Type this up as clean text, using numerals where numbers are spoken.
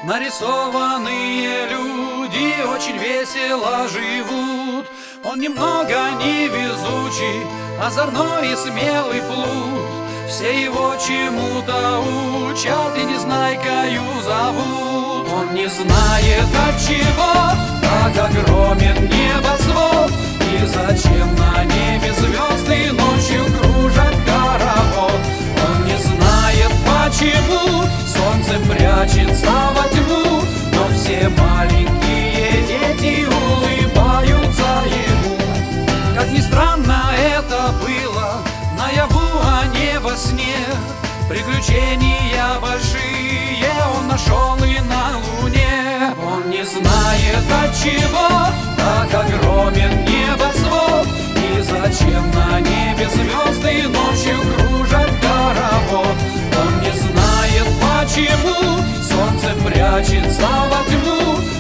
Нарисованные люди очень весело живут. Он немного невезучий, озорной и смелый плут. Все его чему-то учат и незнайкою зовут. Он не знает, от чего так огромен небосвод, и зачем на небе звезды ночью кружат хоровод. Он не знает, почему солнце прячется во тьму, но все маленькие дети улыбаются ему. Как ни странно это было, наяву, а не во сне, приключения большие он нашел и на луне. Он не знает, от чего так огромен небосвод, и зачем на небе звезды ночью кружат хоровод. Он не знает, почему солнце прячется во тьму,